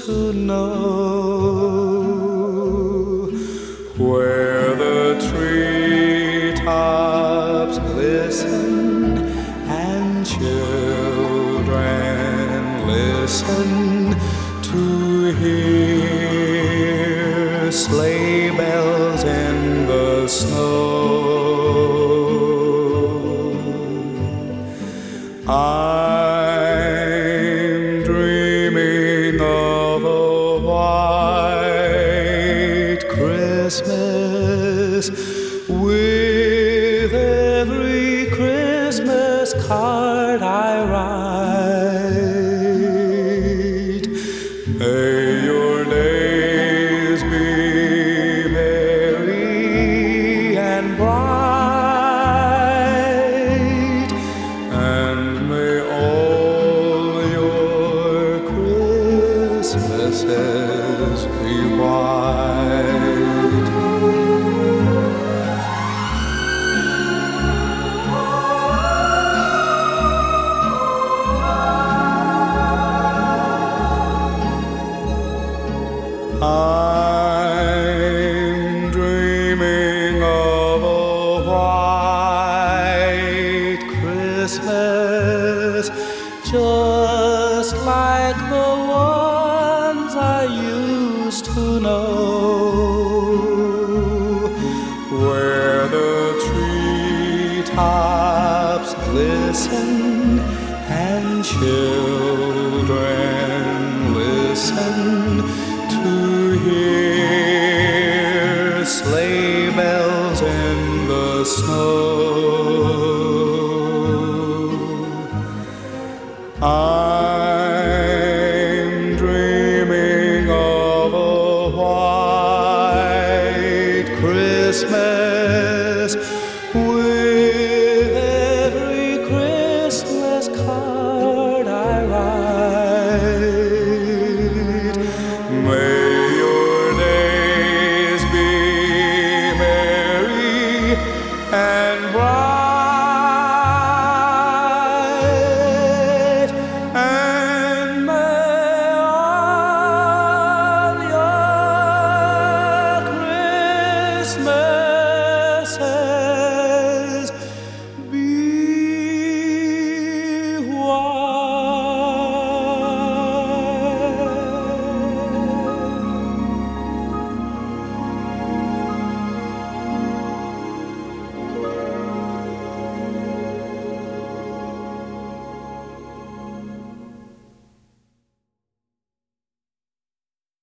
to know, where the treetops glisten and children listen to hear sleigh bells in the snow. I'm dreaming of a white Christmas, with every Christmas card I write. May your days be merry and bright, and may all your Christmases be white. I'm dreaming of a white Christmas, just like the ones I used to know, where the treetops glisten and children listen